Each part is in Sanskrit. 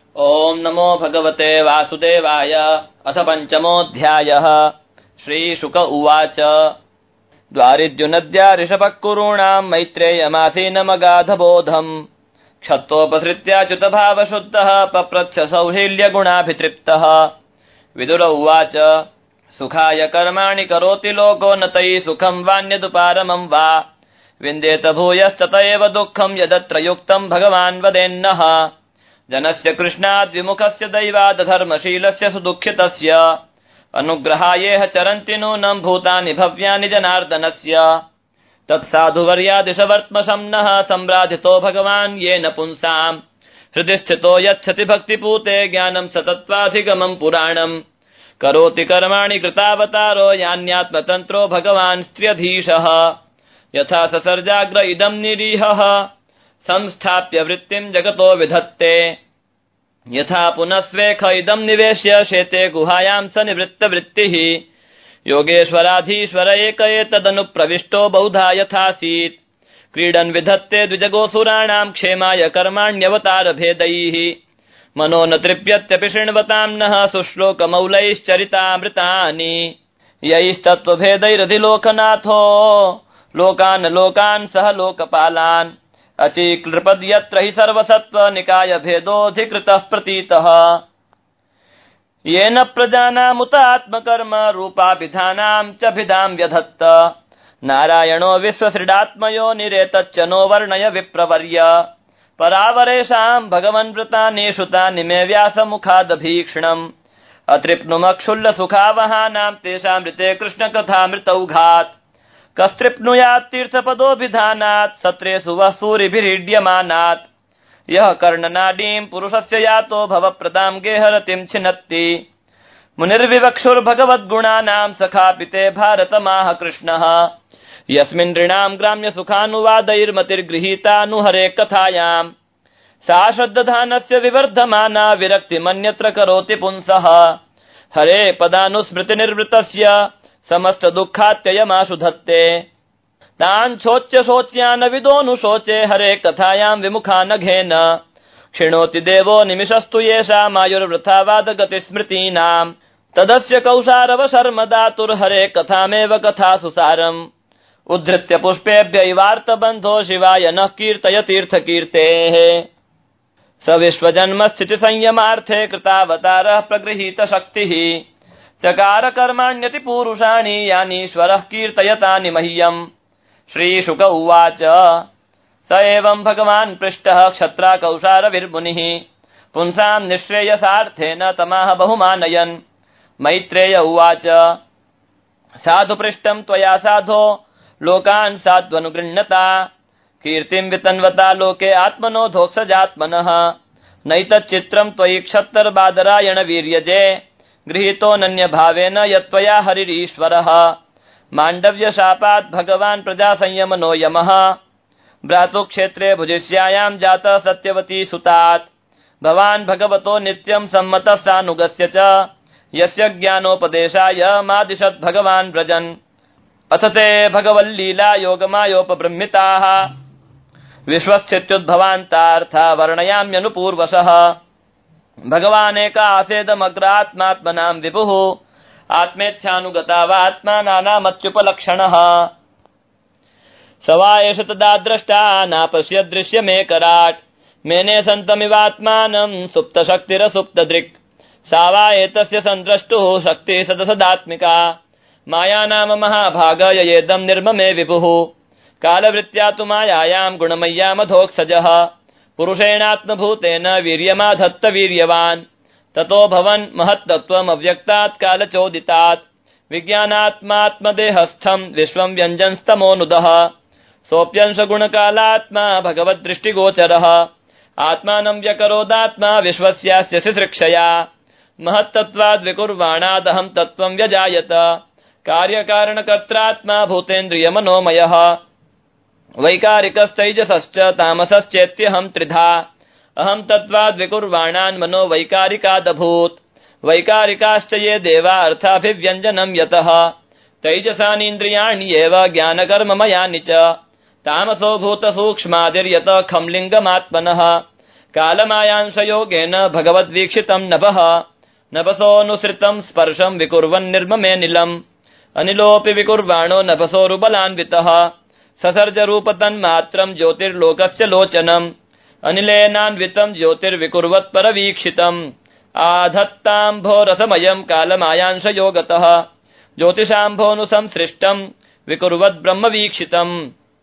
ओम नमो भगवते वासुदेवाय। अथ पंचमोऽध्यायः। श्रीशुक उवाच। द्वारिद्युनद्या ऋषभः कुरूणां मैत्रेयमासीनमगाधबोधम् क्षत्तोपसृत्याच्युतभावशुद्धः पप्रच्छ सौशील्यगुणाभितृप्तः। विदुर उवाच। सुखाय कर्माणि करोति लोको न तैः सुखं वान्यदुपारमं वा विन्देत भूयश्च एव दुःखं यदत्र युक्तं भगवान् वदेन्नः। जनस्य कृष्णाद् विमुखस्य दैवादधर्मशीलस्य सुदुःखितस्य अनुग्रहायेह चरन्ति नूनं भूतानि भव्यानि जनार्दनस्य। तत्साधुवर्यादिशवर्त्मशं नः सम्राधितो भगवान् येन पुंसां हृदि स्थितो यच्छति भक्तिपूते ज्ञानं सतत्त्वाधिगमं पुराणम् करोति कर्माणि कृतावतारो यान्यात्मतन्त्रो भगवान् स्त्र्यधीशः। यथा ससर्जाग्र इदं निरीहः संस्थाप्य वृत्तिं जगतो विधत्ते यथा पुनः स्वेख इदं निवेश्य शेते गुहायां स निवृत्तवृत्तिः। योगेश्वराधीश्वर एक एतदनुप्रविष्टो बहुधा यथासीत् क्रीडन् विधत्ते द्विजगोसुराणां क्षेमाय कर्माण्यवतार भेदैः। मनो न तृप्यत्यपि शृण्वतां नः सुश्लोकमौलैश्चरितामृतानि यैस्तत्त्वभेदैरधिलोकनाथो लोकान् सह लोकपालान् अचीकृपद् यत्र हि सर्वसत्त्वनिकाय भेदोऽधिकृतः प्रतीतः। येन प्रजानामुत आत्मकर्म रूपाभिधानां च भिदां व्यधत्त नारायणो विश्वसृडात्मयो निरेतच्च नो वर्णय विप्रवर्य। परावरेषां भगवन्वृतानि श्रुतानि मे व्यासमुखादभीक्ष्णम् अतृप्नुमक्षुल्लसुखावहानां तेषामृते कृष्णकथामृतौघात् कस्तृप्नुयात् तीर्थपदोभिधानात् सत्रेषु वः सूरिभिरीड्यमानात्। यः कर्णनाडीं पुरुषस्य यातो भवप्रदां गेहरतिं छिनत्ति मुनिर्विवक्षुर्भगवद्गुणानां सखापिते भारतमाह कृष्णः। यस्मिन् नृणां ग्राम्यसुखानुवादैर्मतिर्गृहीतानुहरे कथायां सा श्रद्धानस्य विवर्धमाना विरक्तिमन्यत्र करोति पुंसः। हरे पदानुस्मृतिनिर्वृतस्य समस्त दुःखात्ययमाशु धत्ते तान् शोच्य शोच्यानविदोऽनुशोचे हरे कथायां विमुखानघेन क्षिणोति देवो निमिषस्तु येषामायुर्वृथा वादगतिस्मृतीनां तदस्य कौशारव शर्म दातुर्हरे कथामेव कथासु सारम् उद्धृत्य पुष्पेभ्यैवार्तबन्धो शिवाय नः कीर्तयतीर्थकीर्तेः। स विश्वजन्मस्थितिसंयमार्थे कृतावतारः प्रगृहीतशक्तिः चकार कर्माण्यति पूरुषाणि यानीश्वरः कीर्तयतानि मह्यम्। श्रीशुक उवाच। स एवं भगवान् पृष्टः क्षत्रा कौशारविर्मुनिः पुंसां निःश्रेयसार्थेन तमाह बहुमानयन्। मैत्रेय उवाच। साधु पृष्टं त्वया साधो लोकान् साध्वनुगृह्णता कीर्तिं वितन्वता लोके आत्मनो धोक्षजात्मनः नैतच्चित्रं त्वयि क्षत्तर्बादरायण वीर्यजे गृहीतोऽनन्यभावेन यत्त्वया हरिरीश्वरः। माण्डव्यशापात् भगवान् प्रजासंयमनो यमः भ्रातुक्षेत्रे भुजिष्यायां जातः सत्यवती सुतात् भवान् भगवतो नित्यं सम्मतः सानुगस्य च यस्य ज्ञानोपदेशाय मादिशत् भगवान् व्रजन्। अथ ते भगवल्लीला योगमायोपबृंहिताः विश्वस्थित्युद्भवान्तार्था वर्णयाम्यनुपूर्वशः। भगवानेक आसेदमग्रात्मात्मनां विभुः आत्मेच्छानुगतावात्मा नानामत्युपलक्षणः। स वा एष तदा द्रष्टा नापश्यदृश्यमेकराट् मेने सन्तमिवात्मानं सुप्तशक्तिरसुप्तदृक् सा वा एतस्य सन्द्रष्टुः शक्तिः सदसदात्मिका माया नाम महाभाग ययेदं निर्ममे विभुः कालवृत्त्या तु मायायां गुणमय्यामधोक्षजः पुरुषेणात्मभूतेन वीर्यमाधत्त वीर्यवान् ततो भवन् महत्तत्त्वमव्यक्तात् कालचोदितात् विज्ञानात्मात्मदेहस्थं विश्वं व्यञ्जनस्तमोनुदः सोऽप्यंशगुणकालात्मा भगवद्दृष्टिगोचरः आत्मानं व्यकरोदात्मा विश्वस्यास्य सृक्षया महत्तत्त्वाद् विकुर्वाणादहं तत्त्वं व्यजायत कार्यकारणकर्त्रात्मा भूतेन्द्रियमनोमयः वैकारिकस्तैजसश्च तामसश्चेत्यहं त्रिधा अहं तत्त्वाद् विकुर्वाणान् मनो वैकारिकादभूत् वैकारिकाश्च ये देवा अर्थाभिव्यञ्जनं यतः तैजसानीन्द्रियाण्येव ज्ञानकर्ममयानि च तामसो भूतसूक्ष्मादिर्यत खं लिङ्गमात्मनः कालमायांशयोगेन भगवद्वीक्षितं नभः नभसोऽनुसृतं स्पर्शं विकुर्वन् निर्ममे निलम् अनिलोऽपि विकुर्वाणो नभसोरुबलान्वितः ससर्जरूपतन्मात्रं ज्योतिर्लोकस्य लोचनम् अनिलेनान्वितं ज्योतिर्विकुर्वत् परवीक्षितम् आधत्ताम्भोरसमयं कालमायांशयोगतः ज्योतिषाम्भोऽनुसंसृष्टं विकुर्वद् ब्रह्मवीक्षितम्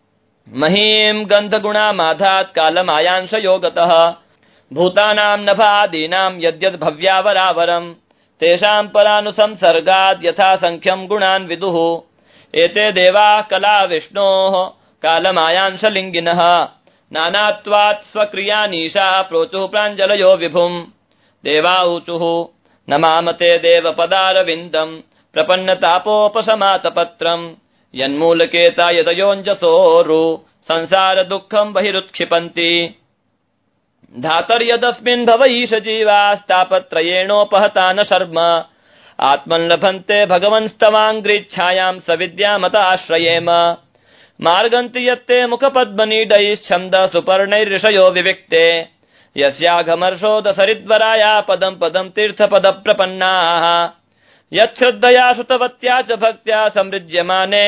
महीं गन्धगुणामाधात् कालमायांशयोगतः भूतानां नभादीनां यद्यद् भव्यावरावरम् तेषां परानुसंसर्गाद् यथा संख्यं गुणान् विदुः एते देवाः कला विष्णोः कालमायांशलिङ्गिनः नानात्वात् स्वक्रियानीशा प्रोचुः प्राञ्जलयो विभुम् देवा ऊचुः नमामते देवपदारविन्दम् प्रपन्नतापोपशमातपत्रम् यन्मूलकेता यतयोऽञ्जसोरु संसार दुःखम् बहिरुत्क्षिपन्ति धातर्यदस्मिन् भव ईश जीवास्तापत्रयेणोपहता न शर्म आत्मन् लभन्ते भगवन्स्तवाङ्घ्रिच्छायां सविद्यामत आश्रयेम मार्गन्ति यत्ते मुखपद्मनीडैश्छन्द सुपर्णैर्ऋषयो विविक्ते यस्याघमर्षोदसरिद्वराया पदं पदं तीर्थपदप्रपन्नाः यच्छ्रद्धया श्रुतवत्या च भक्त्या समृज्यमाने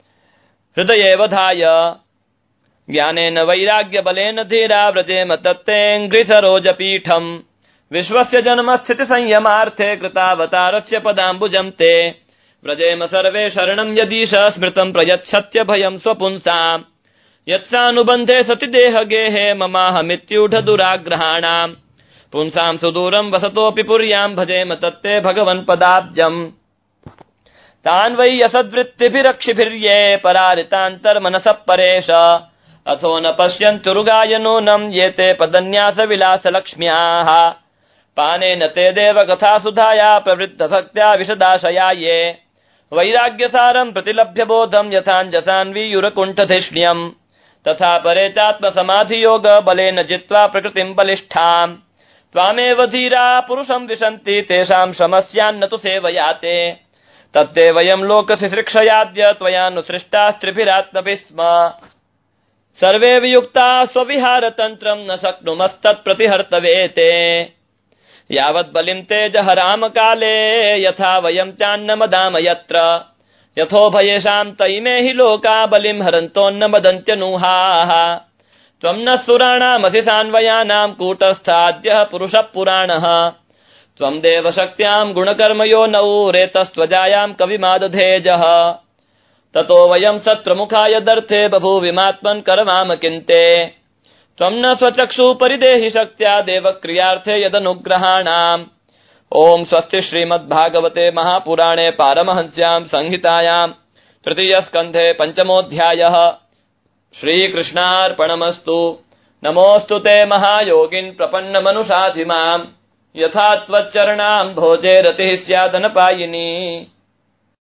हृदयेवधाय ज्ञानेन वैराग्यबलेन धीरा व्रजेम तत्तेऽङ्घ्रिसरोजपीठम् विश्वस्य जन्मस्थितिसंयमार्थे कृतावतारस्य पदाम्बुजं ते व्रजेम सर्वे शरणं यदीश स्मृतं प्रयच्छत्यभयं स्वपुंसाम् यत्सानुबन्धे सति देहगेहे ममाहमित्यूढदुराग्रहाणाम् पुंसां सुदूरं वसतोऽपि पुर्यां भजेम तत्ते भगवन्पदाब्जम् तान् वै यसद्वृत्तिभिरक्षिभिर्ये परारितान्तर्मनसः परेश अथो न पश्यन्तुरुगायनूनं ये ते पदन्यासविलासलक्ष्म्याः पानेन ते देवकथासुधाया प्रवृद्धभक्त्या विशदाशया ये वैराग्यसारं प्रतिलभ्य बोधं यथाञ्जसान्वीयुरकुण्ठधिष्ण्यम् तथा परे चात्मसमाधियोग बलेन जित्वा प्रकृतिं बलिष्ठाम् त्वामेव धीरा पुरुषं विशन्ति तेषां श्रमस्यान्न तु सेवयाते तत्ते वयं लोकशिशिक्षयाद्य त्वयानुसृष्टास्त्रिभिरात्मभिः स्म सर्वे वियुक्ता स्वविहारतन्त्रं न शक्नुमस्तत्प्रतिहर्तवेते यावद्बलिं ते जहराम काले यथा वयं चान्नमदाम यत्र यथोभयेषां तैमे हि लोका बलिं हरन्तोन्न मदन्त्यनूहाः त्वं न सुराणामसि सान्वयानां कूटस्थाद्यः पुरुषः पुराणः त्वं देवशक्त्यां गुणकर्मयो नौ रेतस्त्वजायां कविमादधेजः ततो वयं सत्रमुखाय दर्थे बभूविमात्मन् करवाम किन्ते त्वं न स्वचक्षु परिदेहि शक्त्या देवक्रियार्थे यदनुग्रहाणाम् ओम स्वस्ति श्रीमद्भागवते महापुराणे पारमहंस्यां संहितायां तृतीयस्कन्धे पंचमोऽध्यायः श्रीकृष्णार्पणमस्तु। नमोऽस्तु ते महायोगिन् प्रपन्नमनुषाधिमाम् यथा त्वच्चरणां भोजे रतिः स्यादनपायिनी।